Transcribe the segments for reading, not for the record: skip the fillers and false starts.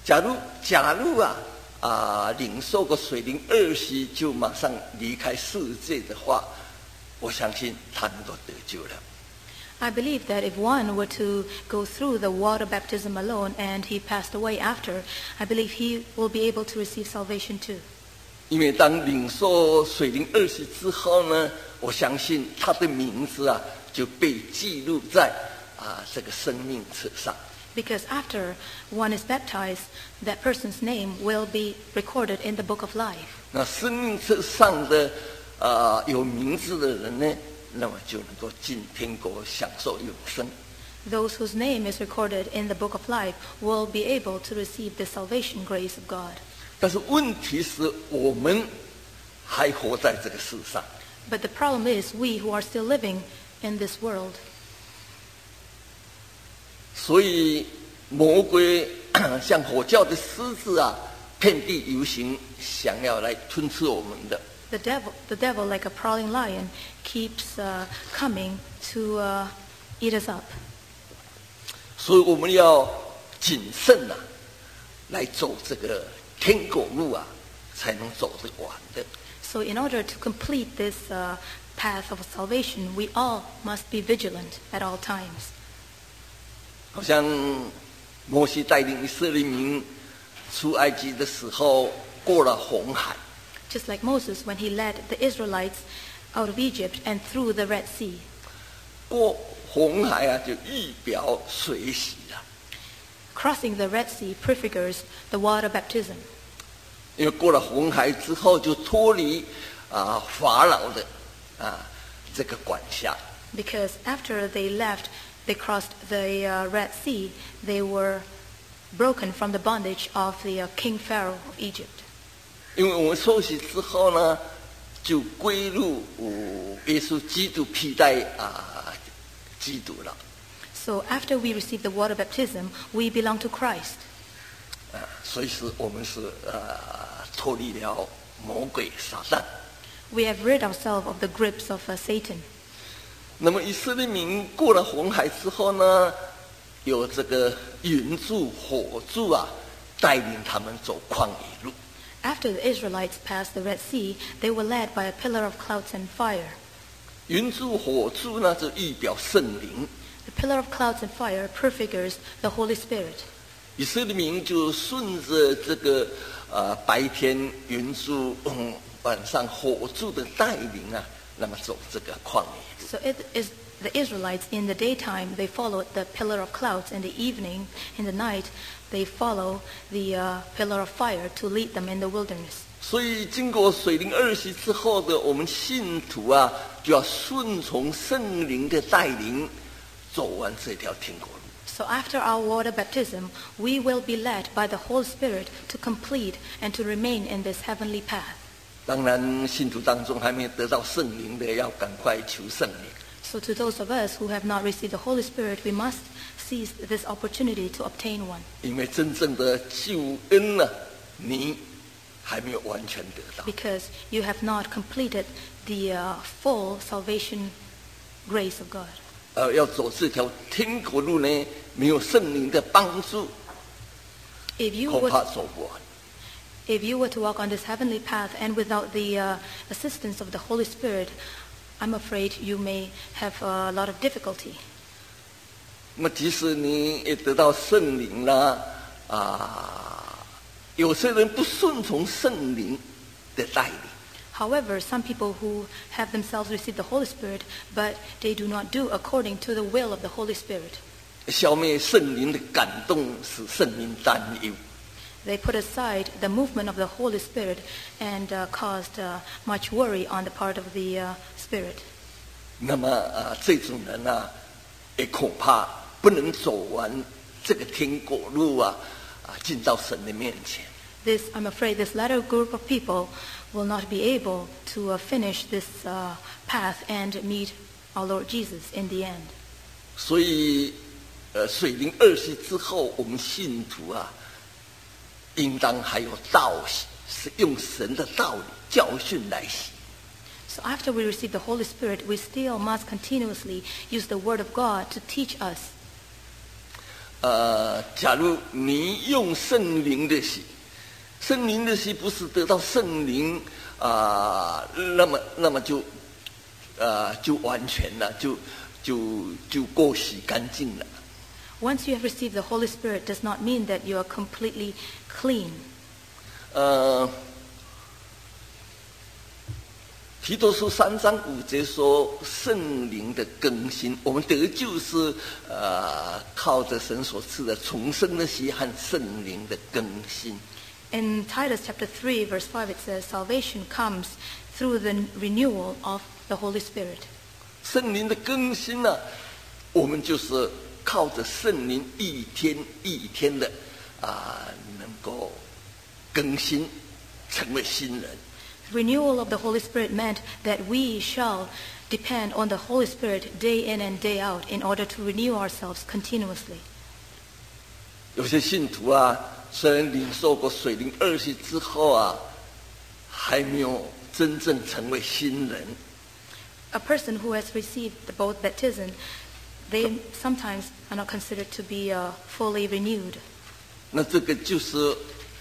假如领受过水灵二洗就马上离开世界的话，我相信他能够得救了。 I believe that if one were to go through the water baptism alone and he passed away after, I believe he will be able to receive salvation too. 因为当领受水灵二洗之后呢，我相信他的名字就被记录在这个生命册上。 Because after one is baptized, that person's name will be recorded in the book of life. 那生命册上的有名字的人呢，那么就能够进天国享受永生。 Those whose name is recorded in the book of life will be able to receive the salvation grace of God. 但是问题是我们还活在这个世上。 But the problem is we who are still living in this world. 所以魔鬼像火叫的狮子遍地游行，想要来吞吃我们的。 The devil, like a prowling lion, keeps coming to eat us up. 所以我们要谨慎来走这个天国路才能走得完的。 So in order to complete this path of salvation, we all must be vigilant at all times. 好像摩西带领以色列民出埃及的时候，过了红海。 Just like Moses when he led the Israelites out of Egypt and through the Red Sea. 过红海就预表水洗了。 Crossing the Red Sea prefigures the water baptism. 因为过了红海之后，就脱离法老的这个管辖。 Because after they left, they crossed the Red Sea, they were broken from the bondage of the King Pharaoh of Egypt. 因为我们受洗之后呢，就归入耶稣基督，替代基督了。 So after we receive the water baptism, we belong to Christ. 所以我们是脱离了魔鬼撒旦。 We have rid ourselves of the grips of Satan. 那么以色列民过了红海之后呢，有这个云柱火柱带领他们走旷野路。 After the Israelites passed the Red Sea, they were led by a pillar of clouds and fire. 云柱火柱呢，就预表圣灵。 The pillar of clouds and fire prefigures the Holy Spirit. 以色列民就顺着这个白天云柱，晚上火柱的带领那么走这个旷野。 So it is the Israelites in the daytime, they followed the pillar of clouds. In the evening, in the night, they follow the pillar of fire to lead them in the wilderness. 所以经过水灵二洗之后的我们信徒就要顺从圣灵的带领，走完这条天国路。 So after our water baptism, we will be led by the Holy Spirit to complete and to remain in this heavenly path. 当然，信徒当中还没有得到圣灵的，要赶快求圣灵。 So to those of us who have not received the Holy Spirit, we must seize this opportunity to obtain one. 因为真正的救恩你还没有完全得到。 Because you have not completed the full salvation grace of God. 要走这条天国路呢，没有圣灵的帮助，恐怕走不完。 If you were to walk on this heavenly path and without the assistance of the Holy Spirit, I'm afraid you may have a lot of difficulty. 那么即使你也得到圣灵了有些人不顺从圣灵的带领。 However, some people who have themselves received the Holy Spirit, but they do not do according to the will of the Holy Spirit. 消灭圣灵的感动，使圣灵担忧。 They put aside the movement of the Holy Spirit and caused much worry on the part of the Spirit. 那么这种人也恐怕不能走完这个天国路进到神的面前。 I'm afraid this latter group of people will not be able to finish this path and meet our Lord Jesus in the end. 所以水灵二洗之后，我们信徒应当还有道洗，是用神的道理教训来洗。 So after we receive the Holy Spirit, we still must continuously use the Word of God to teach us. 假如你用圣灵的洗，圣灵的洗不是得到圣灵那么就完全了，就过洗干净了。 Once you have received the Holy Spirit does not mean that you are completely clean. 提多书3章5节说圣灵的更新，我们得救是靠着神所赐的重生的洗和圣灵的更新。 In Titus chapter 3 verse 5 it says salvation comes through the renewal of the Holy Spirit. 圣灵的更新呢，我们就是靠着圣灵一天一天的能够更新，成为新人。 Renewal of the Holy Spirit meant that we shall depend on the Holy Spirit day in and day out in order to renew ourselves continuously. 有些信徒虽然领受过水灵二洗之后还没有真正成为新人。 A person who has received both baptism, they sometimes are not considered to be fully renewed. 那这个就是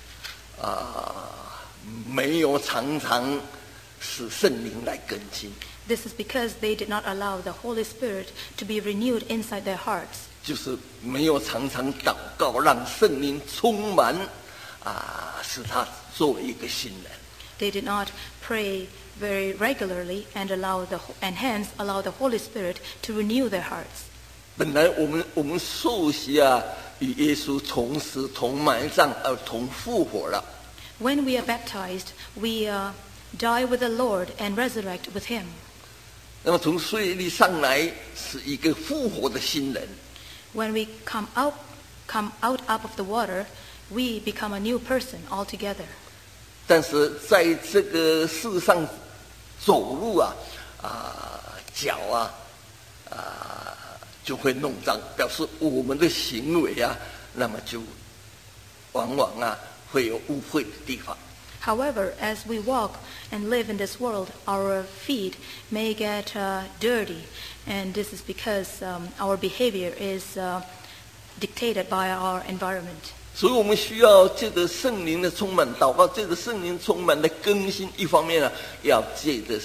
没有常常使圣灵来更新。 This is because they did not allow the Holy Spirit to be renewed inside their hearts. 就是没有常常祷告，让圣灵充满使他作为一个新人。 They did not pray very regularly and hence allow the Holy Spirit to renew their hearts. 本来我们受洗与耶稣同死、同埋葬而同复活了。 When we are baptized, we die with the Lord and resurrect with Him. 那么从水里上来是一个复活的新人。 When we come out of the water, we become a new person altogether. 但是在这个世上走路脚就会弄脏，表示我们的行为那么就往往会有污秽的地方。 However, as we walk and live in this world, our feet may get dirty, and this is because our behavior is dictated by our environment. 所以我们需要借着圣灵的充满祷告，借着圣灵充满的更新。一方面要借着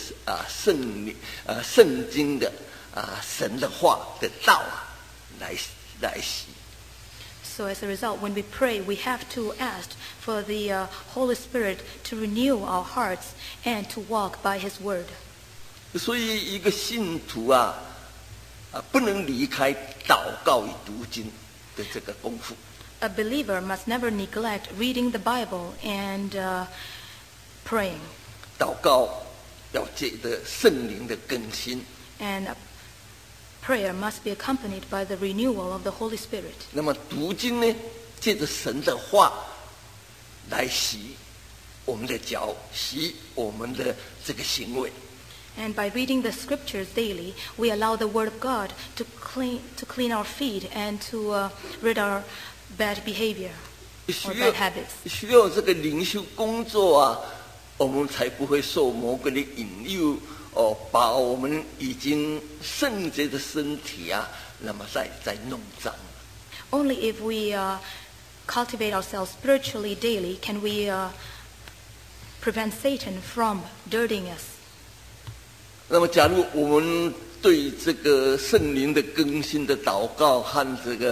圣经的神的话的道来洗。 So as a result, when we pray, we have to ask for the Holy Spirit to renew our hearts and to walk by His word. 所以一个信徒不能离开祷告与读经的这个功夫。 A believer must never neglect reading the Bible and praying. 祷告要借着圣灵的更新。 And prayer must be accompanied by the renewal of the Holy Spirit. 那么读经呢，借着神的话来洗我们的脚，洗我们的这个行为。 And by reading the scriptures daily, we allow the Word of God to clean our feet and to rid our bad behavior or bad habits. 需要这个灵修工作我们才不会受魔鬼的引诱把我们已经圣洁的身体那么再弄脏。 Only if we cultivate ourselves spiritually daily can we prevent Satan from dirtying us. 那么，假如我们对这个圣灵的更新的祷告和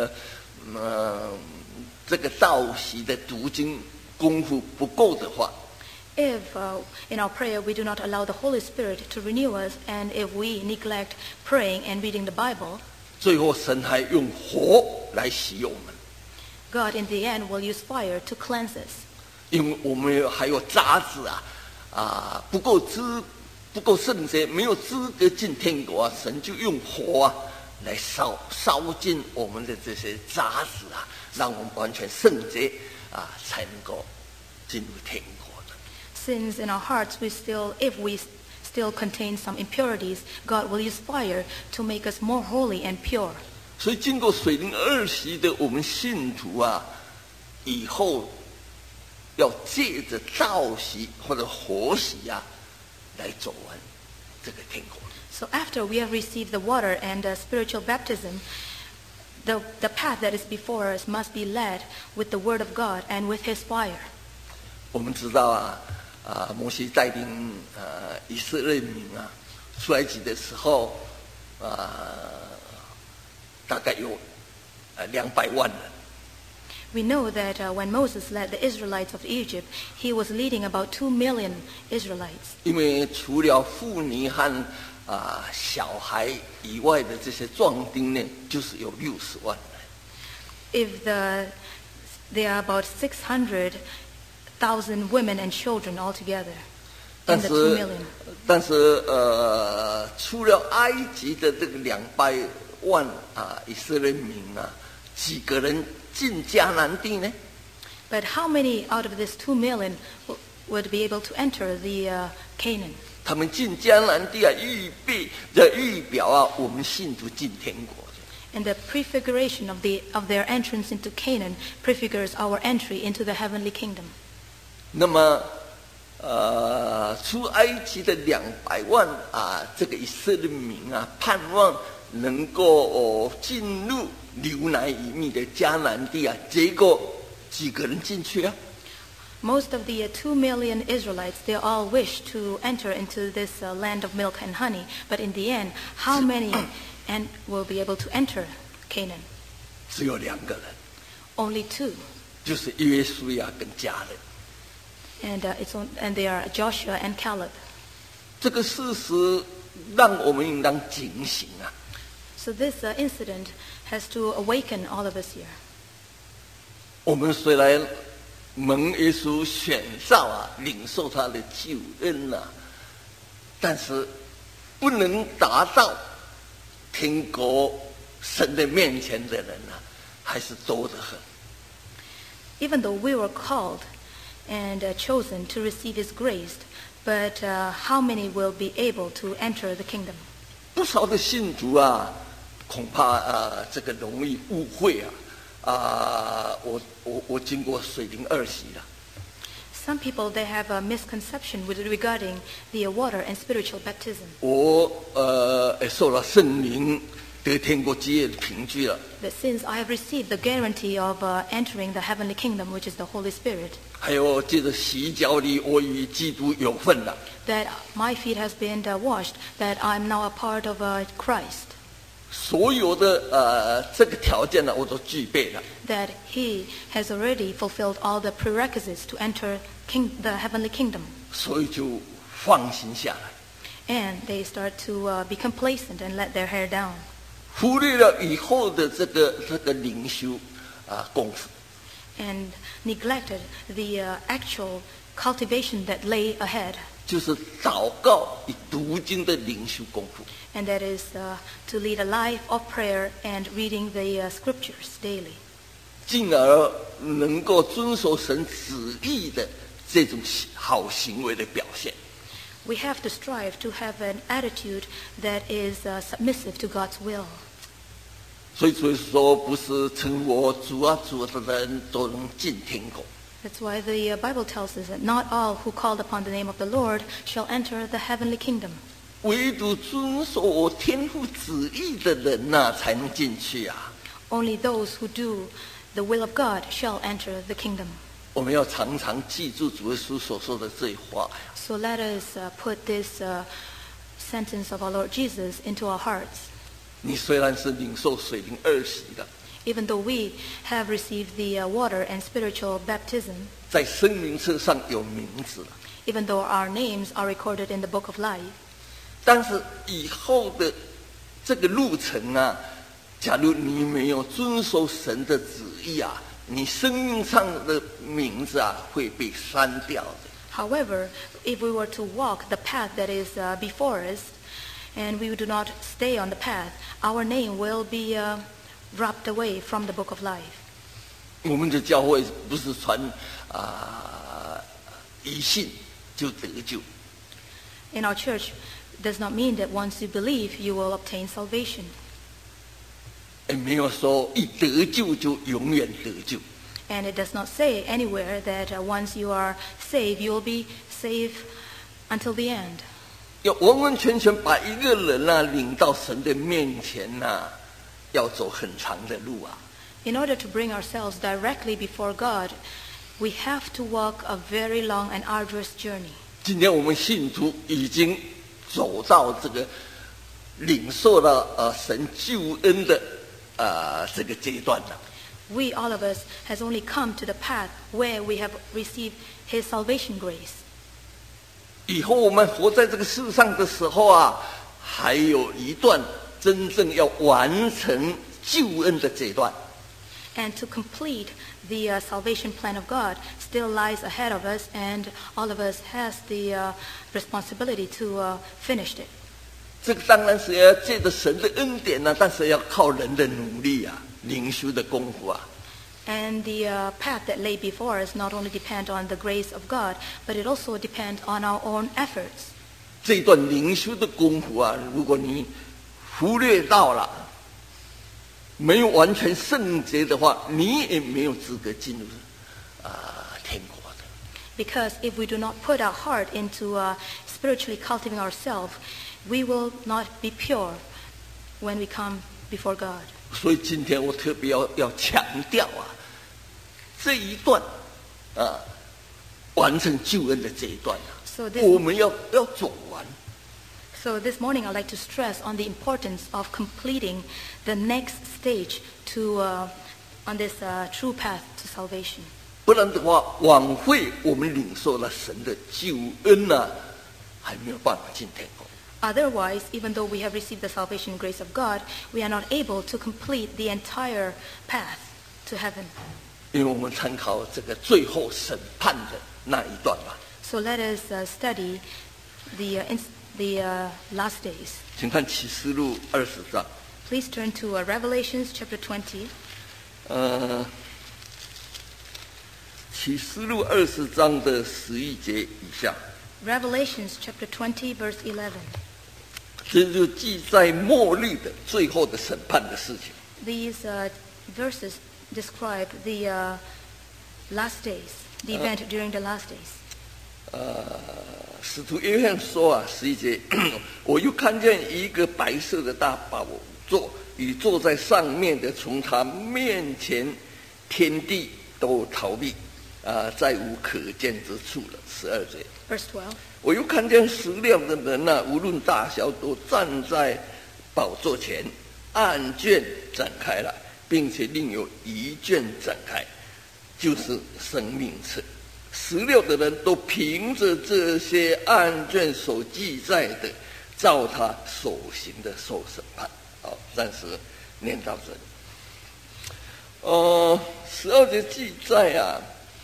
这个道习的读经功夫不够的话， If in our prayer we do not allow the Holy Spirit to renew us, and if we neglect praying and reading the Bible, 最后神还用火来洗我们。 God in the end will use fire to cleanse us. 因为我们还有渣子不够圣洁，没有资格进天国神就用火来烧尽我们的这些渣子让我们完全圣洁才能够进入天国的。 Since in our hearts if we still contain some impurities, God will use fire to make us more holy and pure. 所以经过水灵二洗的我们信徒以后要借着道洗或者火洗来走完这个天国。 So after we have received the water and spiritual baptism, The path that is before us must be led with the word of God and with his fire. 我们知道摩西带领以色列民出埃及的时候，大概有200万人。 We know that when Moses led the Israelites of Egypt, he was leading about 2 million Israelites. 因为除了妇女和小孩以外的这些壮丁呢，就是有60万人。 If there are about 600,000 women and children altogether in the 2 million. 但是除了埃及的这个200万以色列民几个人进迦南地呢？ But how many out of this 2 million would be able to enter the Canaan? 他们进迦南地预表我们信徒进天国。 And the prefiguration of their entrance into Canaan prefigures our entry into the heavenly kingdom. 那么出埃及的200万这个以色列民盼望能够进入流奶与蜜的迦南地结果几个人进去啊？ Most of the 2 million Israelites, they all wish to enter into this land of milk and honey, but in the end, how many will be able to enter Canaan? 只有2个人， Only 2. 就是约书亚跟迦勒。 And they are Joshua and Caleb. 这个事实让我们应当警醒 So this incident has to awaken all of us here. 我们虽然蒙耶稣选召领受他的救恩但是不能达到天国神的面前的人还是多得很。 Even though we were called and chosen to receive his grace, but how many will be able to enter the kingdom? 不少的信徒恐怕这个容易误会我经过水灵二洗了。 Some people, they have a misconception regarding the water and spiritual baptism. 我受了圣灵得天国基业的凭据了。 That since I have received the guarantee of entering the heavenly kingdom, which is the Holy Spirit, 还有借着洗脚里，我与基督有份了。 that my feet has been washed, that I'm now a part of Christ. 所有的这个条件我都具备了。 That he has already fulfilled all the prerequisites to enter the heavenly kingdom. 所以就放心下来， And they start to be complacent and let their hair down. 忽略了以后的这个灵修功夫。 And neglected the actual cultivation that lay ahead. 就是祷告与读经的灵修功夫。 And that is to lead a life of prayer and reading the scriptures daily. 进而能够遵守神旨意的这种好行为的表现。 We have to strive to have an attitude that is submissive to God's will. 所以说，不是称我主主的人都能进天国。 That's why the Bible tells us that not all who called upon the name of the Lord shall enter the heavenly kingdom. 唯独遵守我天父旨意的人才能进去 Only those who do the will of God shall enter the kingdom. 我们要常常记住主耶稣所说的这句话。 So let us put this sentence of our Lord Jesus into our hearts. 你虽然是领受水灵二洗的， Even though we have received the water and spiritual baptism, 在生命册上有名字了， even though our names are recorded in the book of life, 但是以后的这个路程假如你没有遵守神的旨意你生命上的名字会被删掉的。 however, if we were to walk the path that is before us, and we do not stay on the path, our name will be dropped away from the book of life. 我们的教会不是传一信就得救， In our church, does not mean that once you believe, you will obtain salvation. 也没有说一得救就永远得救。 And it does not say anywhere that once you are saved, you will be saved until the end. 要完完全全把一个人领到神的面前要走很长的路啊。 In order to bring ourselves directly before God, we have to walk a very long and arduous journey. 今天我们信徒已经走到这个领受了神救恩的这个阶段了。 We, all of us, has only come to the path where we have received His salvation grace. 以后我们活在这个世上的时候啊，还有一段真正要完成救恩的阶段。 And to complete the salvation plan of God still lies ahead of us, and all of us has the responsibility to finish it. 这个当然是要借着神的恩典啊，但是要靠人的努力啊，灵修的功夫啊。 And the path that lay before us not only depend on the grace of God, but it also depends on our own efforts. 这段灵修的功夫啊，如果你忽略到了，没有完全圣洁的话，你也没有资格进入天国的。 Because if we do not put our heart into spiritually cultivating ourselves, we will not be pure when we come before God. 所以今天我特别要强调啊，这一段完成救恩的这一段啊， So this 我们要走完。 So this morning I'd like to stress on the importance of completing the next stage to on this true path to salvation. 不然的话，枉费我们领受了神的救恩啊，还没有办法进天国。 Otherwise, even though we have received the salvation grace of God, we are not able to complete the entire path to heaven. 因为我们参考这个最后审判的那一段吧。 So let us study the last days. 请看启示录20章。 Please turn to Revelations chapter 20. 启示录20章的11节以下， Revelations chapter 20, verse 11. 这就记在末日的最后的审判的事情。 These verses describe the last days, the event during the last days. 使徒约翰说啊，11节，我又看见一个白色的大宝座，与坐在上面的从他面前，天地都逃避，再无可见之处了。12节。 Verse 12. 我又看见死了的人啊，无论大小，都站在宝座前，案卷展开了，并且另有一卷展开，就是生命册。死了的人都凭着这些案卷所记载的，照他所行的受审判。好，暂时念到这里。12节记载啊，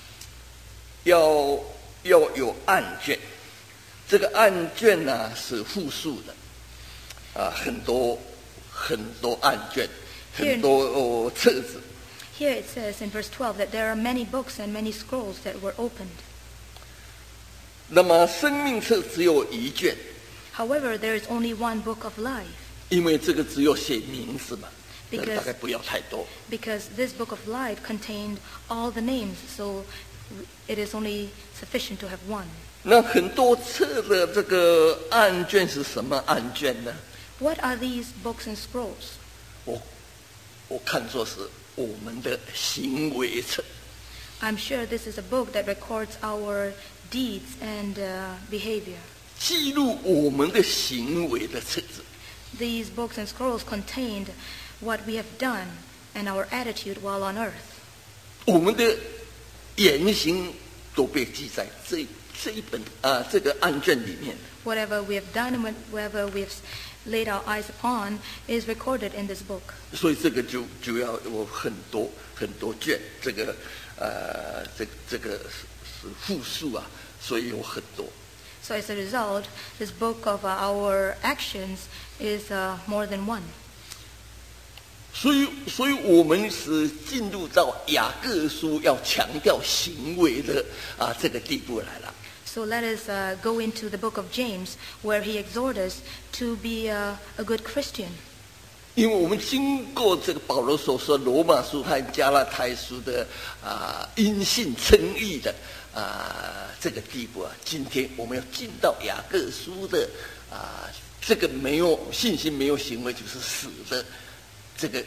要有案卷。这个案卷呢是复数的，很多案卷，很多册子。 Here it says in verse 12 that there are many books and many scrolls that were opened. 那么生命册只有一卷， However, there is only one book of life, 因为这个只有写名字嘛， Because- 大概不要太多。 because this book of life contained all the names, so it is only sufficient to have one. 那很多册的这个案卷是什么案卷呢？ What are these books and scrolls? 我看作是我们的行为册。 I'm sure this is a book that records our deeds and behavior. 记录我们的行为的册子。 These books and scrolls contained what we have done and our attitude while on earth. 我们的言行都被记在这一本这个案卷里面。 Whatever we have done and whatever we have laid our eyes upon is recorded in this book. 所以这个就要有很多卷，这个这个是复数啊，所以有很多。 So as a result, this book of our actions is more than one. 所以我们是进入到雅各书要强调行为的这个地步来了。 So let us go into the book of James, where he exhorts us to be a good Christian. 因为我们经过这个保罗所说罗马书和加拉太书的因信称义的这个地步啊，今天我们要进到雅各书的这个没有信心没有行为就是死的这个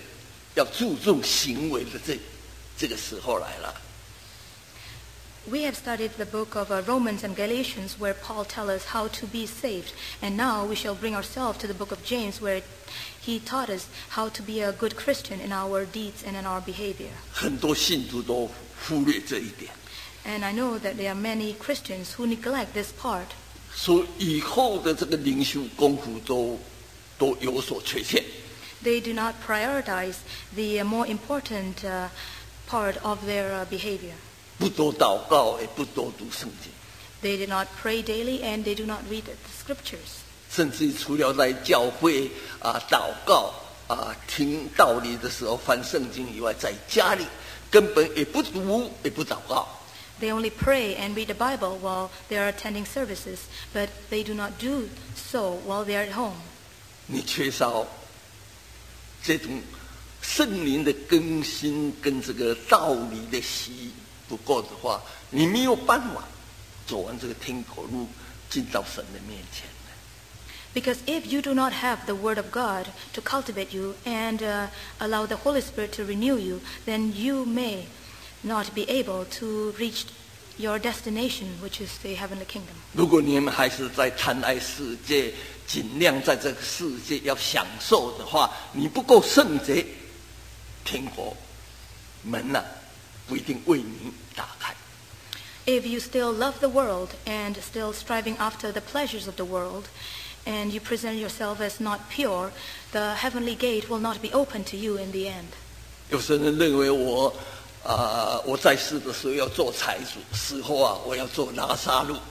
要注重行为的这个时候来了。 We have studied the book of Romans and Galatians where Paul tells us how to be saved. And now we shall bring ourselves to the book of James where he taught us how to be a good Christian in our deeds and in our behavior. 很多信徒都忽略这一点， And I know that there are many Christians who neglect this part. 所以以后的这个灵修功夫都有所缺陷。 They do not prioritize the more important part of their behavior. 不多祷告，也不多读圣经， They do not pray daily and they do not read the scriptures. 甚至除了在教会祷告听道理的时候翻圣经以外，在家里根本也不读也不祷告。 They only pray and read the Bible while they are attending services, but they do not do so while they are at home. 你缺少这种圣灵的更新跟这个道理的习不够的话，你没有办法走完这个天国路，进到神的面前。 Because if you do not have the Word of God to cultivate you and allow the Holy Spirit to renew you, then you may not be able to reach your destination, which is the heavenly kingdom. 如果你们还是在贪爱世界，尽量在这个世界要享受的话，你不够圣洁，天国门不一定为你打开。 If you still love the world and still striving after the pleasures of the world, and you present yourself as not pure, the heavenly gate will not be open to you in the end. 有些人认为我在世的时候要做财主，死后我要做拉撒路。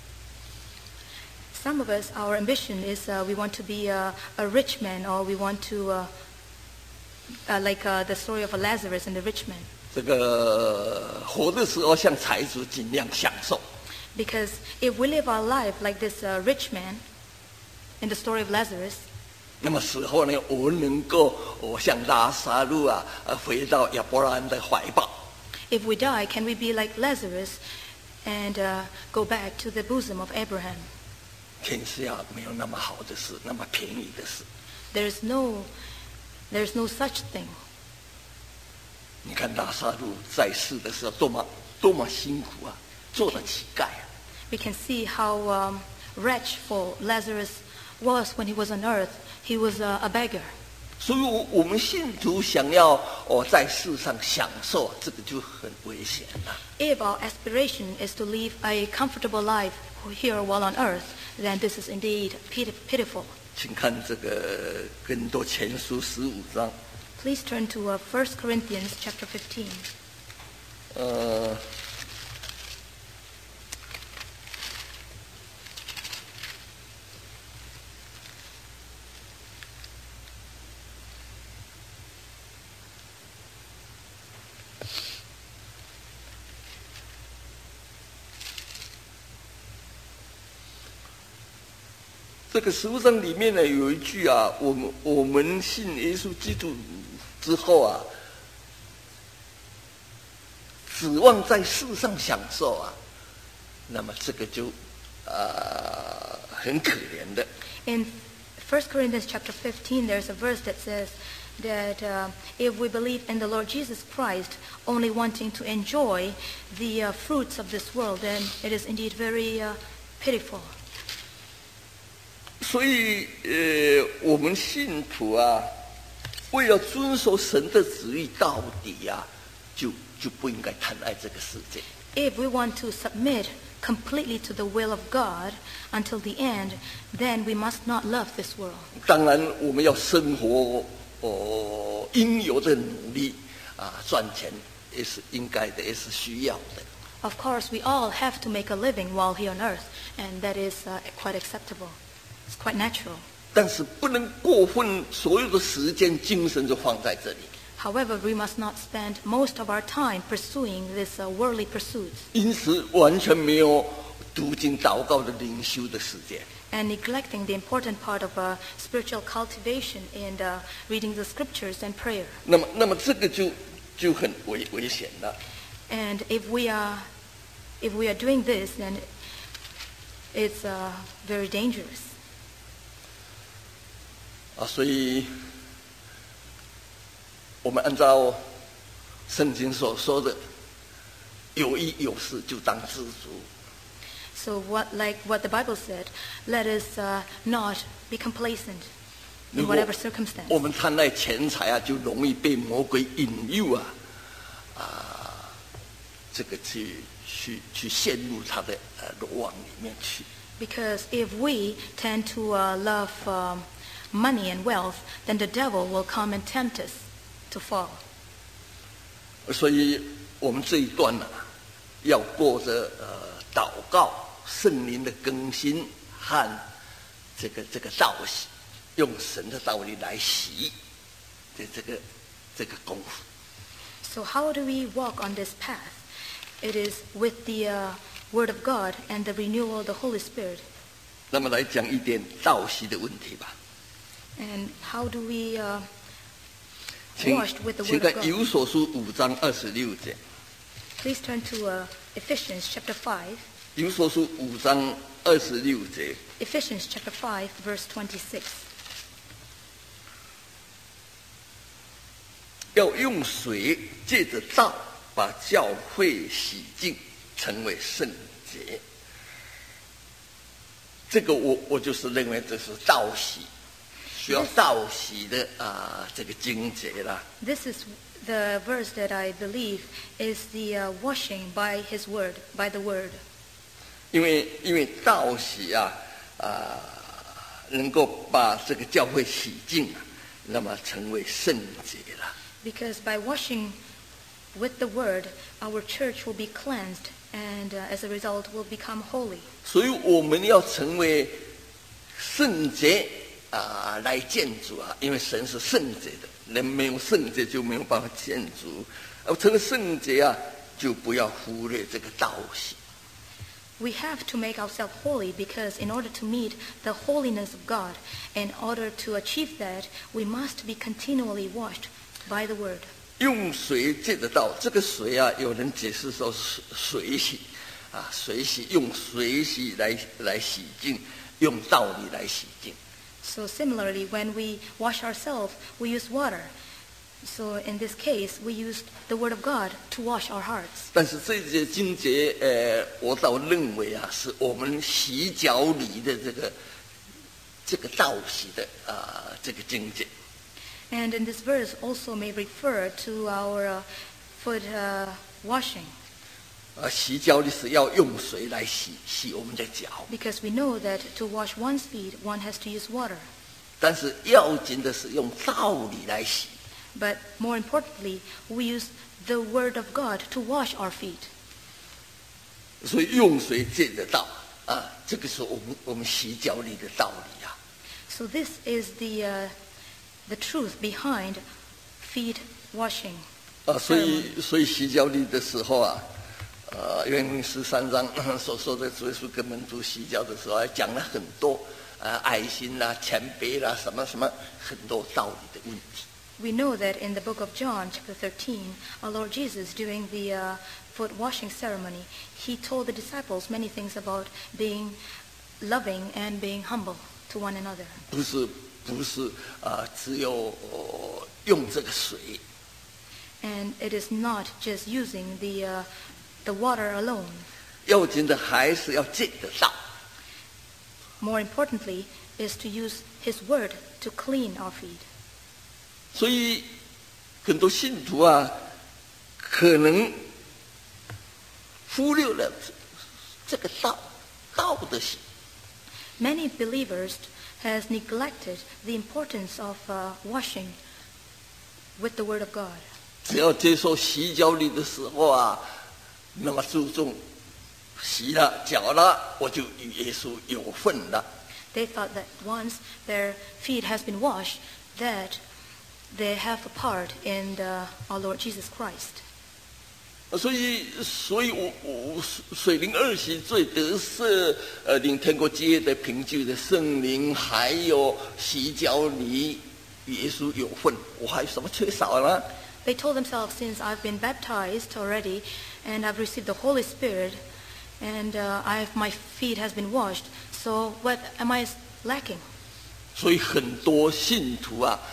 Some of us, our ambition is we want to be a rich man, or we want to, like the story of Lazarus and the rich man. 这个活的时候像财主，尽量享受。 Because if we live our life like this rich man in the story of Lazarus, 那么死后呢，我能够像拉撒路回到亚伯拉罕的怀抱。 if we die, can we be like Lazarus and go back to the bosom of Abraham? 天下没有那么好的事，那么便宜的事。 There's no such thing. 你看拉撒路在世的时候多么辛苦做了乞丐。 We can see how wretchful Lazarus was when he was on earth. He was a beggar. 所以我们信徒想要在世上享受，这个就很危险了。 If our aspiration is to live a comfortable life here while on earth, then this is indeed pitiful. 请看这个更多前书15章。 Please turn to 1 Corinthians chapter 15. 这个15章里面呢有一句我们信耶稣基督之后指望在世上享受那么这个就很可怜的。 In 1 Corinthians chapter 15, there's a verse that says that if we believe in the Lord Jesus Christ, only wanting to enjoy the fruits of this world, then it is indeed very pitiful. 所以我们信徒为了遵守神的旨意到底就不应该贪爱这个世界。 If we want to submit completely to the will of God until the end, then we must not love this world. 当然，我们要生活应有的努力赚钱也是应该的，也是需要的。 Of course, we all have to make a living while here on earth, and that is quite acceptable. It's quite natural. 但是不能过分，所有的时间、精神就放在这里。 However, we must not spend most of our time pursuing these worldly pursuits 因此，完全没有读经祷告的灵修的时间。 and neglecting the important part of spiritual cultivation and reading the scriptures and prayer. 那么这个就很危险了。 And if we are doing this, then it's very dangerous. 所以我们按照圣经所说的，有衣有食就当知足。 So like what the Bible said, let us not be complacent in 如果 whatever circumstance. 我们贪爱钱财啊，就容易被魔鬼引诱这个去陷入他的罗网里面去。 Because if we tend to love money and wealth, then the devil will come and tempt us to fall. 所以我们这一段要过着祷告、圣灵的更新和这个道洗，用神的道理来洗的这个功夫。 So how do we walk on this path? It is with the Word of God and the renewal of the Holy Spirit. 那么来讲一点道洗的问题吧。 And how do we 请 washed with the 请 Word 看 of 以 God? 弗所书5章26节。 Please turn to Ephesians chapter 5. 以弗所书5章26节。 Ephesians chapter 5, verse 26. 要用水借着道把教会洗净，成为圣洁。这个我就是认为这是道洗，需要道洗的这个经节啦。 This is the verse that I believe is the washing by His Word, by the Word. 因为道洗能够把这个教会洗净那么成为圣洁了。 Because by washing with the Word, our church will be cleansed, and as a result will become holy. 所以我们要成为圣洁来见主因为神是圣洁的，人没有圣洁就没有办法见主。而成为圣洁就不要忽略这个道洗。 We have to make ourselves holy because in order to meet the holiness of God, in order to achieve that, we must be continually washed by the Word. 用水借得到，这个水有人解释说是水洗水洗，用水洗来洗净，用道理来洗净。 So similarly, when we wash ourselves, we use water. So in this case, we used the Word of God to wash our hearts. 但是这些经节我倒认为是我们洗脚礼的这个道洗的这个经节。 And in this verse also may refer to our foot washing. 洗脚的是要用水来洗我们的脚。 Because we know that to wash one's feet, one has to use water. 但是要紧的是用道理来洗。 But more importantly, we use the Word of God to wash our feet. 所以用水借得到这个是我们洗脚礼的道理 So this is the truth behind feet washing. 所以洗脚礼的时候约翰13章所说的主耶稣跟门徒洗脚的时候讲了很多爱心啦、谦卑啦，什么什么很多道理的问题。 We know that in the book of John, chapter 13, our Lord Jesus, during the foot washing ceremony, he told the disciples many things about being loving and being humble to one another. 不是只有用这个水。 And it is not just using the water alone. 要紧的还是要借得到。 More importantly, is to use His Word to clean our feet. 所以很多信徒可能忽略了这个道的洗。 Many believers has neglected the importance of washing with the Word of God. 只要接受洗脚礼的时候那么注重洗了脚了，我就与耶稣有份了。 They thought that once their feet has been washed, that they have a part in our Lord Jesus Christ. 所以我水灵二洗最得赦领天国基业的凭据的圣灵，还有洗脚礼与耶稣有份，我还有什么缺少呢？ They told themselves, since I've been baptized already and I've received the Holy Spirit and my feet has been washed, so what am I lacking? 所以很多信徒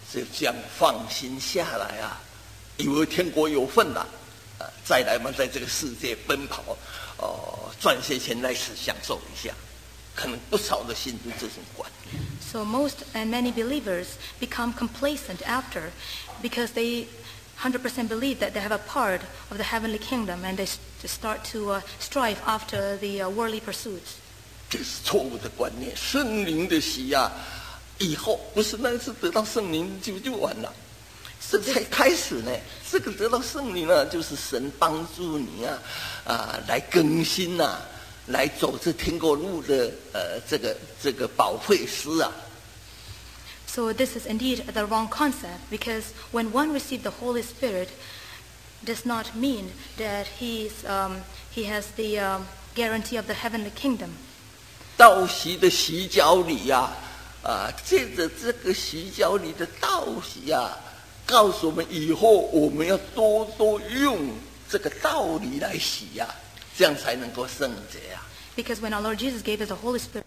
就这样放心下来啊，以为天国有份了，再来嘛，在这个世界奔跑，赚些钱来享受一下，可能不少的信徒这种观念。 So most and many believers become complacent after, because they 100% believe that they have a part of the heavenly kingdom, and they start to strive after the worldly pursuits. 这是错误的观念。圣灵的喜啊，以后不是那次得到圣灵就完了，这才开始呢。这个得到圣灵呢，就是神帮助你来更新来走这天国路的这个保惠师啊。 So this is indeed the wrong concept, because when one receives the Holy Spirit, does not mean that he has the guarantee of the heavenly kingdom. 道喜的洗脚礼借着这个洗脚礼的道喜告诉我们以后我们要多多用这个道理来洗这样才能够圣洁 Because when our Lord Jesus gave us the Holy Spirit,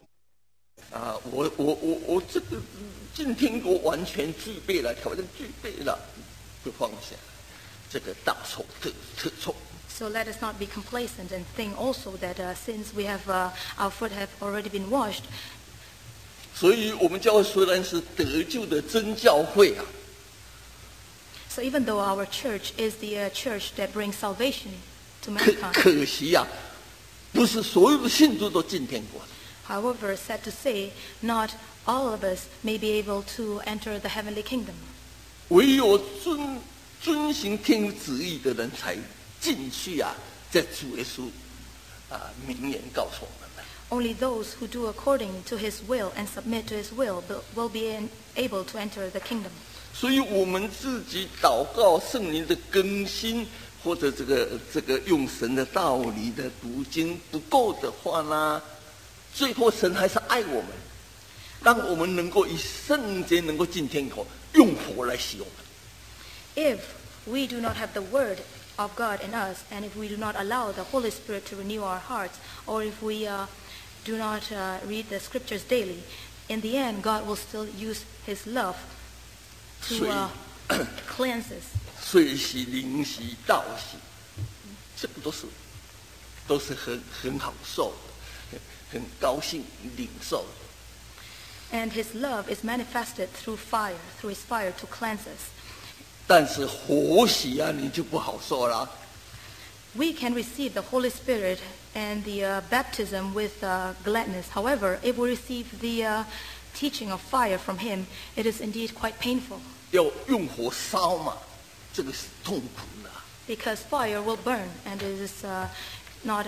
我这个进天国完全具备了条件，具备了，就放下这个大错特错。 So let us not be complacent and think also that since we have our foot have already been washed. 所以我们教会虽然是得救的真教会 So even though our church is the church that brings salvation to mankind, 可惜不是所有的信徒都进天国。 However, sad to say, not all of us may be able to enter the heavenly kingdom. 唯有遵行天父旨意的人才进去这主耶稣明言告诉我们的。 Only those who do according to His will and submit to His will will be able to enter the kingdom. 所以我们自己祷告圣灵的更新，或者这个用神的道理的读经不够的话呢，最后神还是爱我们，让我们能够以圣洁能够进天国，用火来洗我们。 If we do not have the word of God in us, and if we do not allow the Holy Spirit to renew our hearts, or if we do not read the scriptures daily, in the end God will still use His love to cleanse us. 水洗、灵洗、道洗，这个都是很好受的，很高兴领受的。 And His love is manifested through His fire to cleanse us. 但是火洗你就不好受了。 We can receive the Holy Spirit and the baptism with gladness. However, if we receive the teaching of fire from Him, it is indeed quite painful. 要用火烧嘛，这个是痛苦的。 Because fire will burn, and it is not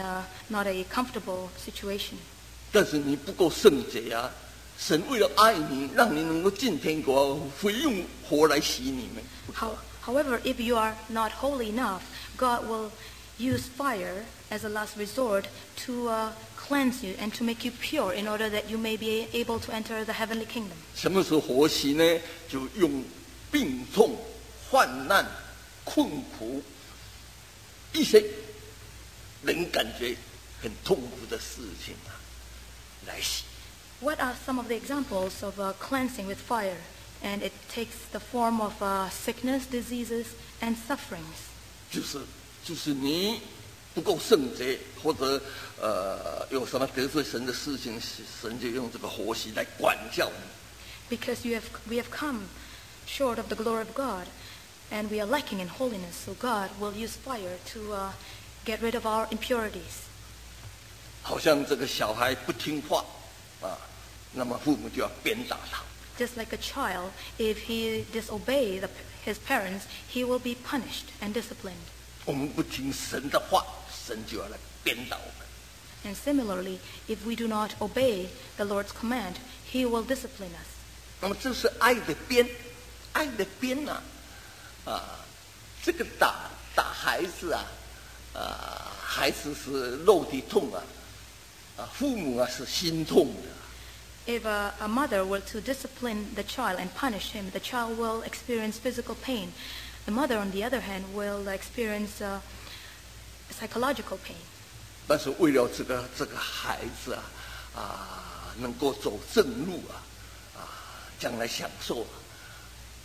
a comfortable situation. 但是你不够圣洁神为了爱你，让你能够进天国，会用火来洗你们。 However, if you are not holy enough, God will use fire as a last resort to cleanse you and to make you pure in order that you may be able to enter the heavenly kingdom. 什么是火洗呢？就用病痛、患难、困苦一些人感觉很痛苦的事情来洗。 What are some of the examples of cleansing with fire? And it takes the form of sickness, diseases, and sufferings. 就是你不够圣洁，或者有什么得罪神的事情，神就用这个火洗来管教你。 Because we have come short of the glory of God, and we are lacking in holiness, so God will use fire to get rid of our impurities. 好像这个小孩不听话那么父母就要鞭打他。 Just like a child, if he disobeys his parents, he will be punished and disciplined. 我们不听神的话，神就要来鞭打我们。 And similarly, if we do not obey the Lord's command, He will discipline us. 那么这是爱的鞭，爱的鞭这个打孩子孩子是肉体痛父母是心痛的。 If a mother were to discipline the child and punish him, the child will experience physical pain. The mother, on the other hand, will experience psychological pain. 但是为了这个孩子能够走正路将来享受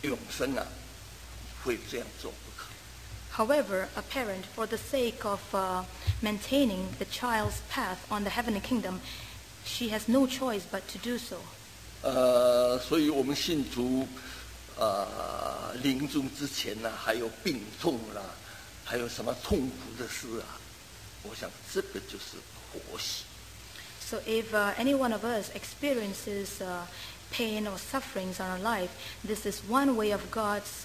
永生啊，会这样做不可。 However, a parent, for the sake of maintaining the child's path on the heavenly kingdom, she has no choice but to do so. 所以我们信徒临终之前呢、还有病痛啦，还有什么痛苦的事啊，我想这个就是活喜。 So if any one of us experiences pain or sufferings in our life, this is one way of God's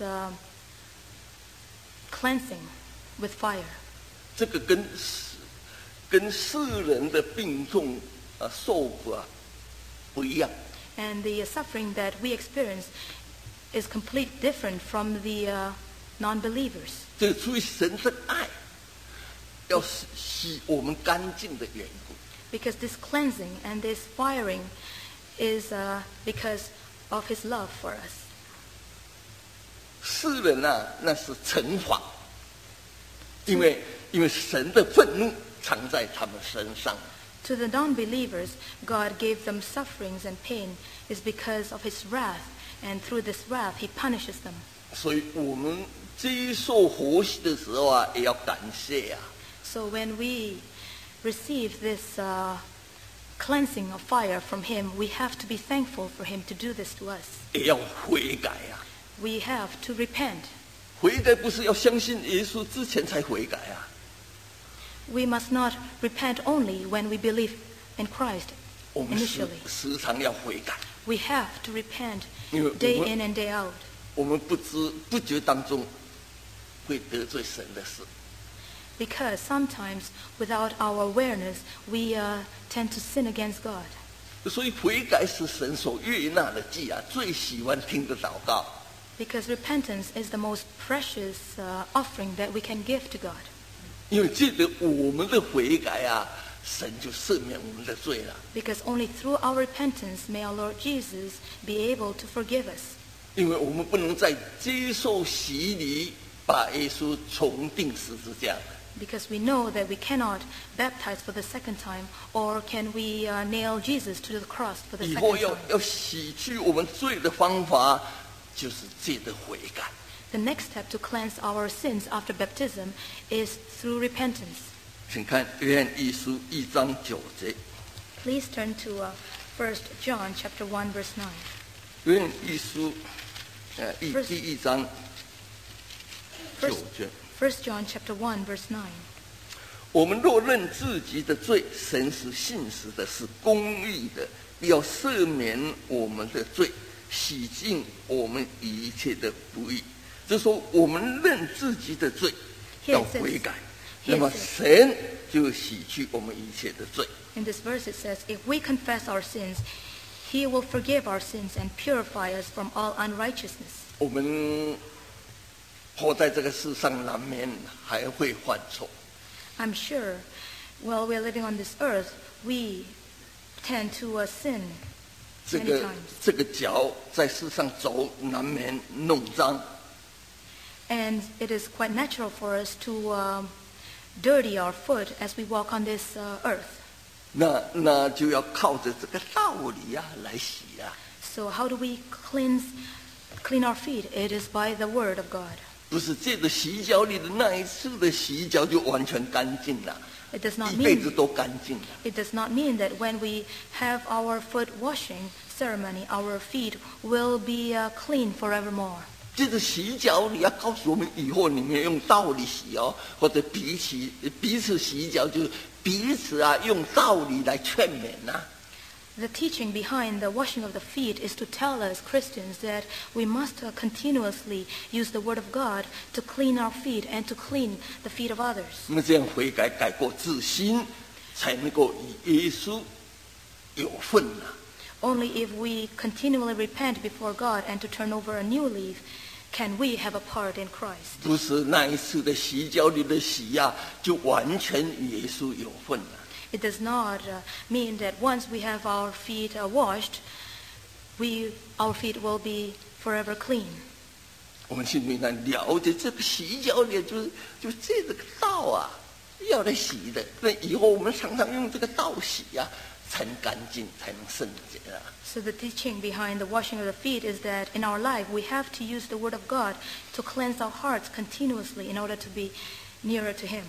cleansing with fire. 这个跟世人的病痛受苦啊不一样。 And the suffering that we experience is completely different from the non-believers. 这出于神的爱，要洗我们干净的缘故。 Because this cleansing and this firing is because of His love for us. 世人啊，那是惩罚，因为神的愤怒藏在他们身上。 To the non-believers, God gave them sufferings and pain is because of His wrath, and through this wrath He punishes them. 所以我们接受活洗的时候啊，也要感谢啊。 So when we receive this cleansing of fire from Him, we have to be thankful for Him to do this to us. 也要悔改啊。 We have to repent. 悔改不是要相信耶稣之前才悔改啊。 We must not repent only when we believe in Christ 我们 initially. 时常要悔改， We have to repent 因为 day in and day out. 我们不知不觉当中会得罪神的事。 Because sometimes, without our awareness, we tend to sin against God. 所以悔改是神所悦纳的祭啊，最喜欢听的祷告。 Because repentance is the most precious offering that we can give to God. 因为借着我们的悔改啊，神就赦免我们的罪了。 Because only through our repentance may our Lord Jesus be able to forgive us. 因为我们不能再接受洗礼，把耶稣重钉十字架。 Because we know that we cannot baptize for the second time, or can we nail Jesus to the cross for the 以后 second time. 要洗去我们罪的方法，就是借着悔改。 The next step to cleanse our sins after baptism is through repentance. 请看约翰一书1章9节。 Please turn to 1 John chapter 1 verse 9. 约翰一书第1章9节。 1 John chapter 1 verse 9. 我们若认自己的罪，神是信实的，是公义的，要赦免我们的罪，洗净我们一切的不义。就是说，我们认自己的罪，要悔改，那么神就洗去我们一切的罪。 In this verse it says, if we confess our sins, He will forgive our sins and purify us from all unrighteousness. 我们活在这个世上，难免还会犯错。 I'm sure while we're living on this earth, we tend to sin 这 many 个 times. 脚在世上走，难免弄脏。 And it is quite natural for us to dirty our foot as we walk on this earth. 那就要靠着这个道理来洗啊。 So how do we clean our feet? It is by the word of God. 不是借着洗脚里的那一次的洗脚就完全干净了， It does not 一辈子 mean 都干净了。 it does not mean that when we have our foot washing ceremony, our feet will be clean forevermore. 借着洗脚，你要告诉我们以后你们用道理洗哦，或者彼此洗脚，就是彼此用道理来劝勉呐。 The teaching behind the washing of the feet is to tell us Christians that we must continuously use the word of God to clean our feet and to clean the feet of others. 那么这样悔改改过自新，才能够与耶稣有份呐。 Only if we continually repent before God and to turn over a new leaf can we have a part in Christ. 不是那一次的洗脚里的洗就完全与耶稣有份了。 It does not mean that once we have our feet washed, our feet will be forever clean. 我们心里呢了解这个洗脚里就借这个道要来洗的。那以后我们常常用这个道洗才能干净，才能圣洁啊。 So the teaching behind the washing of the feet is that in our life we have to use the Word of God to cleanse our hearts continuously in order to be nearer to Him.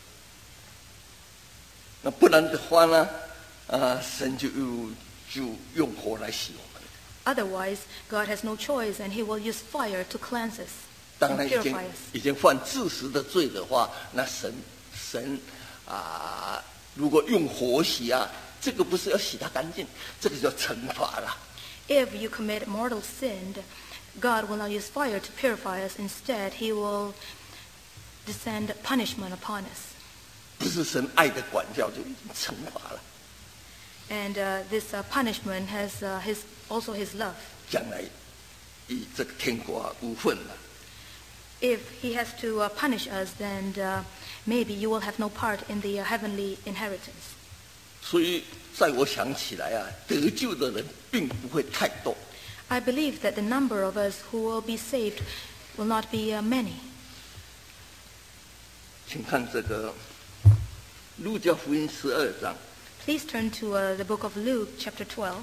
那不然的话呢，神就用火来洗我们。 Otherwise, God has no choice and He will use fire to cleanse us 当 and 然 purify us. 已经犯自食的罪的话，那神如果用火洗啊，这个不是要洗他干净，这个叫惩罚了。 If you commit mortal sin, God will not use fire to purify us. Instead, He will descend punishment upon us. 不是神爱的管教就已经惩罚了。 And this punishment has also His love. 将来以这个天国无份了。 If He has to punish us, then maybe you will have no part in the heavenly inheritance. 所以在我想起来啊，得救的人并不会太多。 I believe that the number of us who will be saved will not be many. 请看这个路加福音12章。 Please turn to the book of Luke, chapter 12.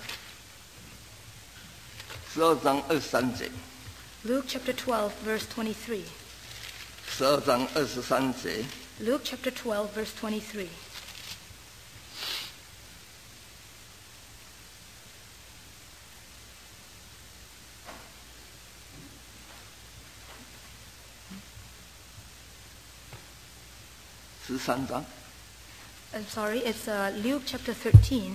12章23节。 Luke chapter 12, verse 23. 12章23节。 Luke chapter 12, verse 23. 13章。 I'm sorry, it's Luke chapter 13.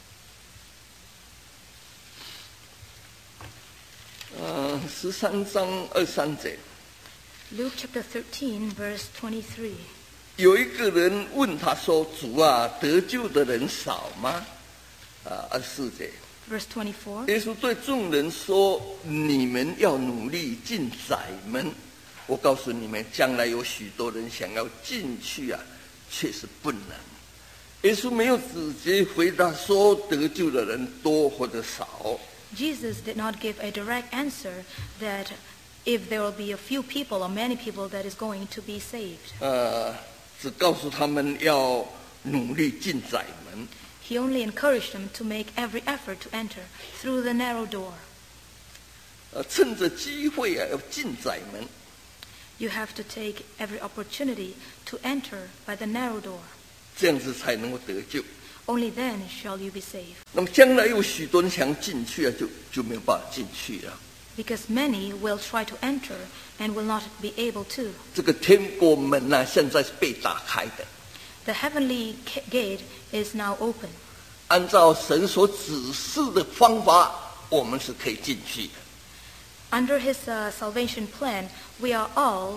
13章23节。 Luke chapter 13, verse 23. 有一个人问他说：“主啊，得救的人少吗？”24节。 Verse 24. 耶稣对众人说：“你们要努力进窄门。我告诉你们，将来有许多人想要进去啊，却是不能。”耶稣没有直接回答说得救的人多或者少。 Jesus did not give a direct answer that if there will be a few people or many people that is going to be saved. 只告诉他们要努力进窄门。 He only encouraged them to make every effort to enter through the narrow door. 趁着机会啊，要进窄门。 You have to take every opportunity to enter by the narrow door. 这样子才能够得救。 Only then shall you be saved. 那么将来有许多人想进去啊，就没有办法进去了。 Because many will try to enter and will not be able to. 这个天国门啊，现在是被打开的。 The heavenly gate is now open. 按照神所指示的方法，我们是可以进去的。 Under His salvation plan, we are all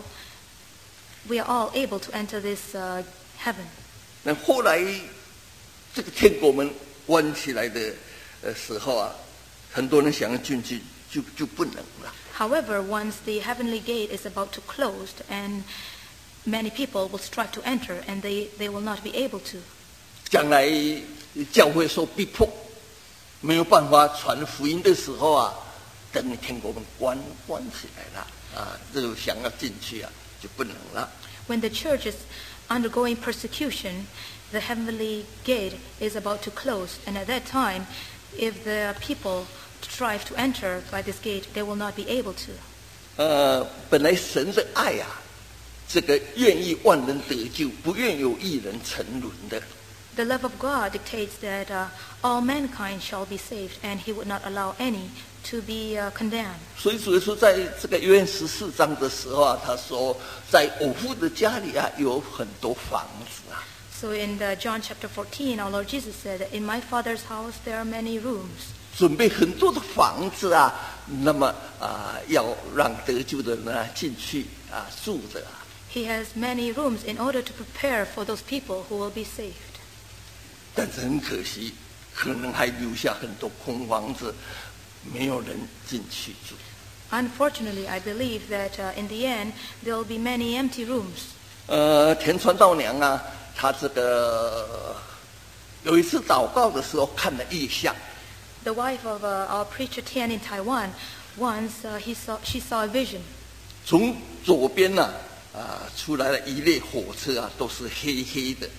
able to enter this heaven. 那后来这个天国门关起来的时候啊，很多人想要进去就不能了。 However, once the heavenly gate is about to close and many people will strive to enter and they will not be able to. 将来教会受逼迫，没有办法传福音的时候啊，等天国门关起来了啊，这个想要进去啊就不能了。 When the church is undergoing persecution, the heavenly gate is about to close, and at that time, if the people strive to enter by this gate, they will not be able to. 本来神的爱啊，这个愿意万人得救，不愿有一人沉沦的。 The love of God dictates that all mankind shall be saved, and He would not allow any to be condemned. 所以主耶稣在这个约翰14章的时候啊，他说，在我父的家里啊，有很多房子啊。 So in John chapter 14, our Lord Jesus said, "In my Father's house there are many rooms." 准备很多的房子啊，那么要让得救的人啊进去住的啊。 He has many rooms in order to prepare for those people who will be saved. 但是很可惜，可能还留下很多空房子，没有人进去住。 Unfortunately, I believe that in the end there will be many empty rooms. 田传道娘啊，她这个有一次祷告的时候看了异象。 The wife of our preacher Tian in Taiwan, once she saw a vision. 从左边呢出来了一列火车啊，都是黑黑的，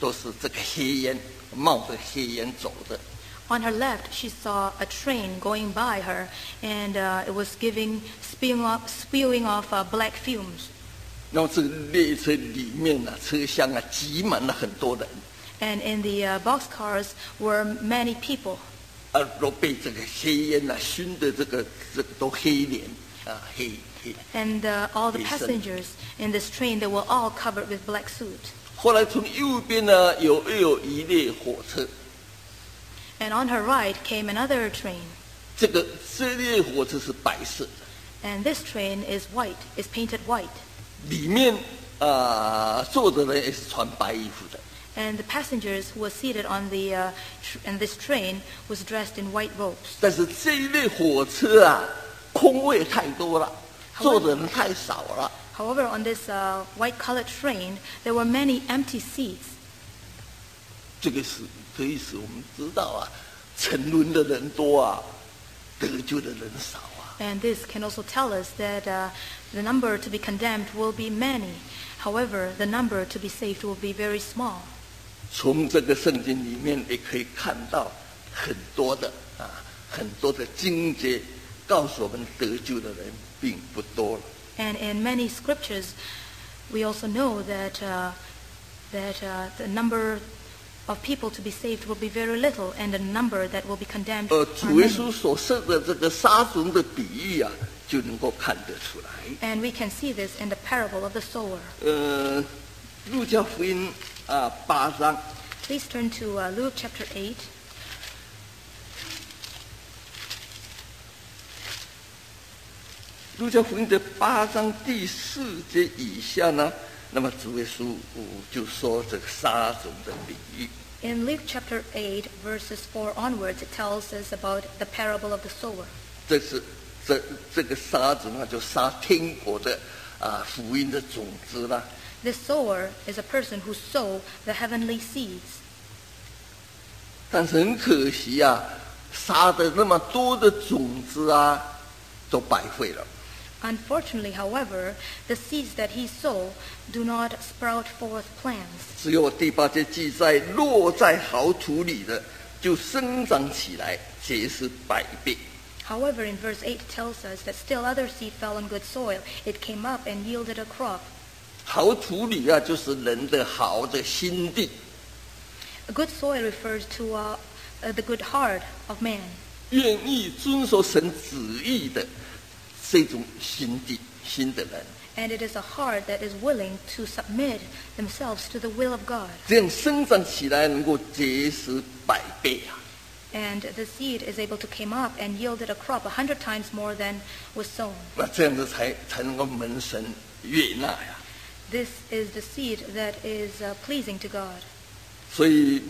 都是这个黑烟，冒着黑烟走的。 On her left, she saw a train going by her, and it was spewing off black fumes. 然后这个列车里面呢，车厢啊挤满了很多人， And in the boxcars were many people, 都被这个黑烟啊熏的这个都黑脸啊黑。 and all the 黑色。 passengers in this train, they were all covered with black soot. 后来从右边呢又有一列火车， And on her right came another train, 这列火车是白色的， and this train is painted white. 里面坐的人也是穿白衣服的。 And the passengers who were seated on in this train was dressed in white robes. 但是这一列火车啊，空位太多了，坐的人太少了。 However, on this white-colored train, there were many empty seats. 这个是可以使我们知道啊，沉沦的人多啊，得救的人少啊。 And this can also tell us that the number to be condemned will be many. However, the number to be saved will be very small. 从这个圣经里面也可以看到很多的经节，告诉我们得救的人并不多了。 And in many scriptures, we also know that the number of people to be saved will be very little, and the number that will be condemned are 主耶 many. 稣所设的这个杀种的比喻啊，就能够看得出来。 And we can see this in the parable of the sower. 路加福音8章。 Please turn to Luke chapter 8. 路加福音的8章第4节以下呢，那么主耶稣就说这个撒种的比喻。 In Luke chapter 8, verses 4 onwards, it tells us about the parable of the sower. 这个撒种啊，就撒天国的福音的种子啦。 This sower is a person who sowed the heavenly seeds. 但是很可惜啊，撒的那么多的种子啊，都白费了。 Unfortunately, however, the seeds that he sowed do not sprout forth plants. 只有第8节记载，落在好土里的，就生长起来，结实100倍。 However, in verse 8 it tells us that still other seed fell on good soil. It came up and yielded a crop. 好土里啊，就是人的好的心地， A good soil refers to the good heart of man, 愿意遵守神旨意的这种心的人， and it is a heart that is willing to submit themselves to the will of God. 这样生长起来能够结实100倍啊！ And the seed is able to come up and yielded a crop 100 times more than was sown. 那这样子才能够蒙神悦纳呀。 This is the seed that is pleasing to God. 所以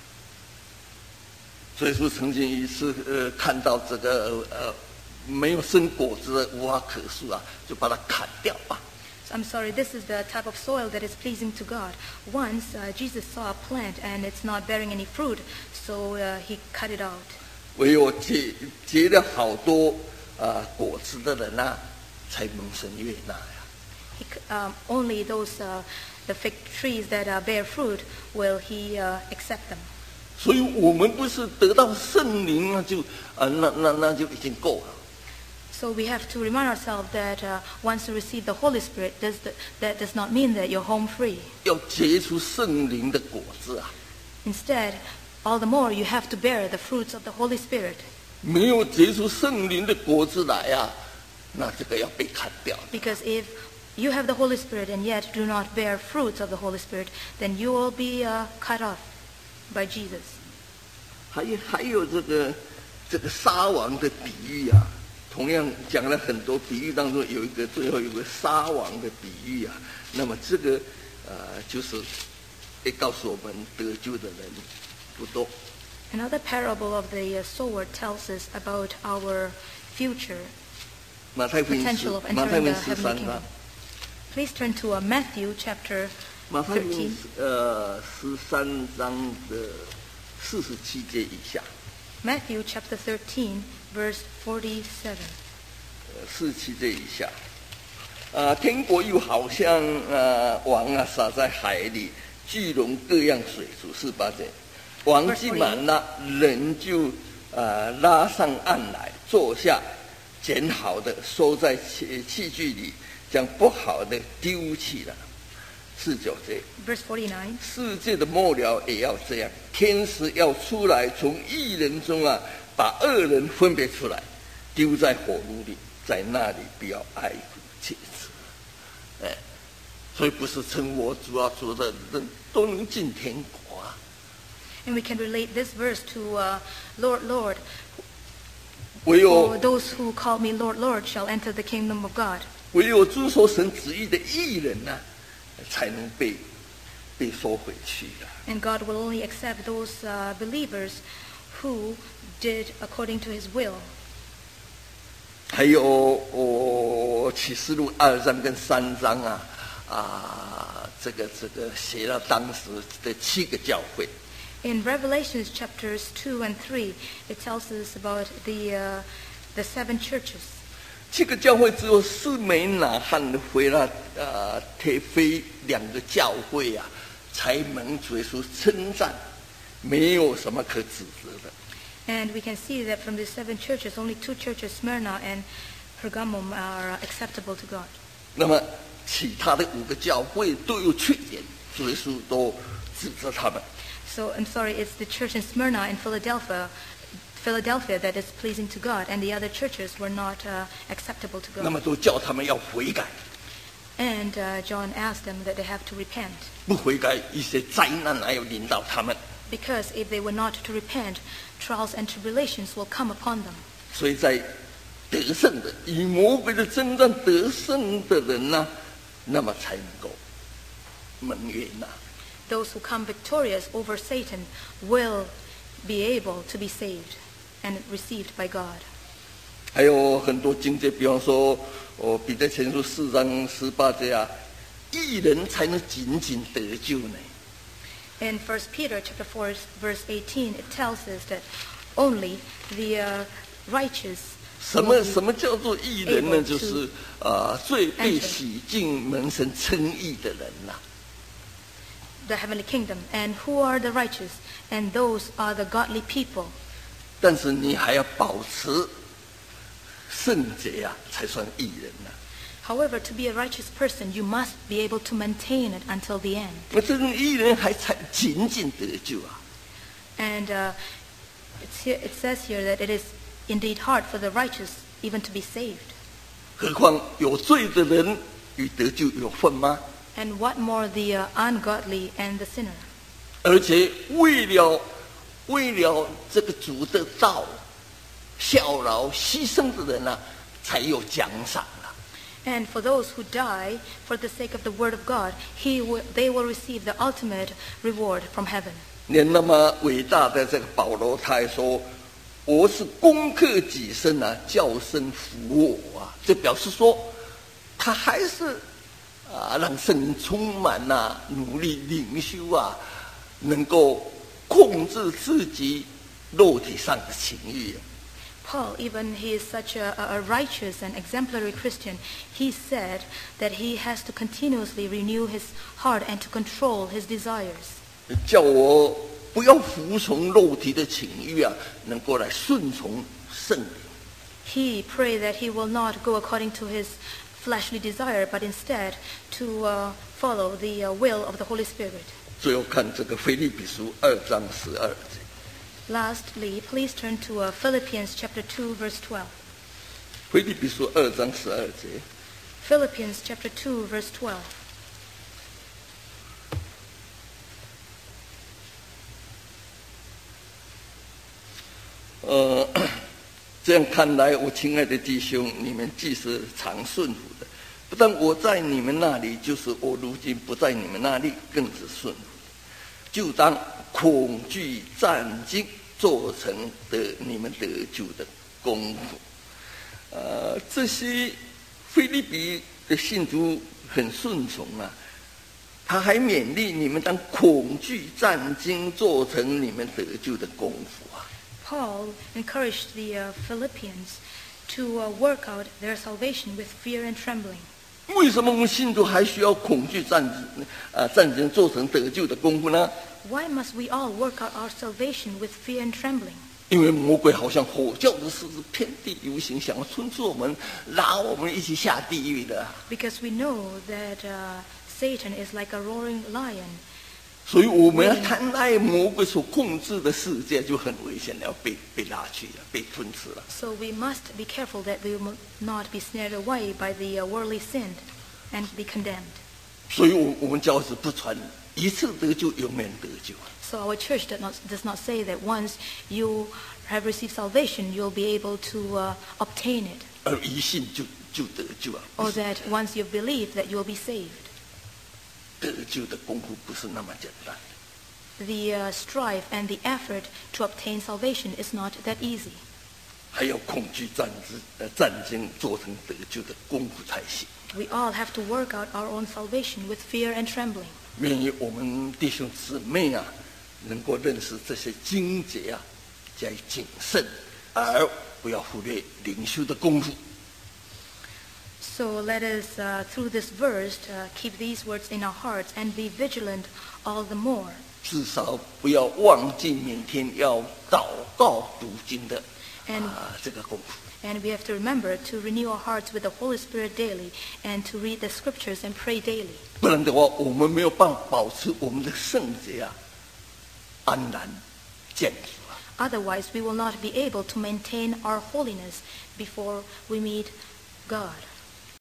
说曾经一次看到这个没有生果子的无花可树啊，就把它砍掉吧。 So I'm sorry, this is the type of soil that is pleasing to God. Once Jesus saw a plant and it's not bearing any fruit, so he cut it out. 唯有结了好多果子的人啊，才蒙神悦纳呀。 Only those the fig trees that bear fruit will he accept them. 所以我们不是得到圣灵啊，那就已经够了。 So we have to remind ourselves that once you receive the Holy Spirit, that does not mean that you're home free. 要结出圣灵的果子啊！ Instead, all the more you have to bear the fruits of the Holy Spirit. 没有结出圣灵的果子来啊，那这个要被砍掉。 Because if you have the Holy Spirit and yet do not bear fruits of the Holy Spirit, then you will be cut off by Jesus. 还有这个撒网的比喻啊，同样讲了很多比喻当中最后有个撒网的比喻啊。那么这个就是也告诉我们得救的人不多。 Another parable of the sower tells us about our future 马太福音 potential of 马太 entering 福音 the heavenly 13 kingdom. 章， Please turn to Matthew chapter 马太福音 13. 13章的47节以下。 Matthew chapter 13, verse 47. 47节以下。天国又好像网撒在海里， 聚拢各样水。主48节，王既满了，人就拉上岸来，坐下，捡好的收在器具里，将不好的丢弃了。49节 Verse 49. 世界的末了也要这样，天使要出来，从义人中把恶人分别出来，丢在火炉里，在那里不要哀哭切齿。所以不是称我主啊主的人都能进天国啊。 And we can relate this verse to Lord, Lord. 唯有 For those who call me Lord, Lord shall enter the kingdom of God. 唯有遵守神旨意的义人才能被收回去的。 And God will only accept those believers who did according to His will. 还有启示录2章跟3章这个写了当时的7个教会。 In Revelations chapters 2 and 3, it tells us about the 7 churches. 7个教会只有士美拿和腓拉铁非2个教会才蒙主耶稣称赞，没有什么可指责的。 And we can see that from the 7 churches, only 2 churches, Smyrna and Pergamum, are acceptable to God. 那么其他的5个教会都有缺点，主耶稣都指责他们。 So I'm sorry, it's the church in Smyrna and Philadelphia that is pleasing to God, and the other churches were not acceptable to 那么 God. 都叫他们要悔改， And John asked them that they have to repent, 不悔改，一些灾难还要临到他们。 because if they were not to repent, trials and tribulations will come upon them. 所以在得胜的以魔鬼的征战得胜的人那么才能够蒙冤 Those who come victorious over Satan will be able to be saved and received by God. 还有很多经节，比方说彼得前书4章18节义人才能仅仅得救呢。 In 1 Peter chapter 4, verse 18, it tells us that only the righteous 什 will 么 be 叫做义人呢？ able 就是最被洗净蒙神称义的人 the heavenly kingdom. And who are the righteous? And those are the godly people. 但是你还要保持圣洁才算义人 However, to be a righteous person, you must be able to maintain it until the end. 那这种义人才仅仅得救 And it says here that it is indeed hard for the righteous even to be saved. 何况有罪的人与得救有份吗？ And what more the ungodly and the sinner? 而且为了这个主的道效劳牺牲的人才有奖赏。 And for those who die for the sake of the word of God, they will receive the ultimate reward from heaven. 连那么伟大的这个保罗，他还说：“我是攻克己身叫身服我这表示说，他还是让圣灵充满努力灵修能够控制自己肉体上的情欲。 Paul, even he is such a righteous and exemplary Christian, he said that he has to continuously renew his heart and to control his desires. 叫我不要服从肉体的情欲能够来顺从圣灵。 He prayed that he will not go according to his fleshly desire, but instead to follow the will of the Holy Spirit. 最后看这个腓立比书2章12节。 Lastly, please turn to Philippians chapter 2, verse 12. 腓立比书2章12节。 Philippians chapter 2, verse 12. 这样看来，我亲爱的弟兄，你们既是常顺服的，不但我在你们那里，就是我如今不在你们那里，更是顺服的。就当恐惧战惊，做成你们得救的功夫。这些腓立比的信徒很顺从他还勉励你们当恐惧战惊，做成你们得救的功夫 Paul encouraged the Philippians to work out their salvation with fear and trembling. 为什么我们信徒还需要恐惧战争做成得救的功夫呢？ Why must we all work out our salvation with fear and trembling? 因为魔鬼好像吼叫的狮子，遍地游行，想要吞噬我们，拉我们一起下地狱的。 Because we know that Satan is like a roaring lion. 所以我们要贪爱魔鬼所控制的世界，就很危险了，被拉去了，被吞噬了。 So we must be careful that we will not be snared away by the worldly sin and be condemned. 所以我们教是不传一次得救，永远得救。 So our church does not say that once you have received salvation, you'll be able to obtain it. 而一信就得救啊！ Or that once you've believed that you'll be saved. 得救的功夫不是那么简单。 The strife and the effort to obtain salvation is not that easy. 还要恐惧战争做成得救的功夫才行。 We all have to work out our own salvation with fear and trembling. 愿意我们弟兄姊妹啊，能够认识这些经节啊，加以谨慎，而不要忽略灵修的功夫。 So let us, through this verse, keep these words in our hearts and be vigilant all the more. 至少不要忘记每天要祷告读经的这个功夫。 And we have to remember to renew our hearts with the Holy Spirit daily and to read the scriptures and pray daily. 不然的话，我们没有办法保持我们的圣洁啊，安然见主啊。 Otherwise, we will not be able to maintain our holiness before we meet God.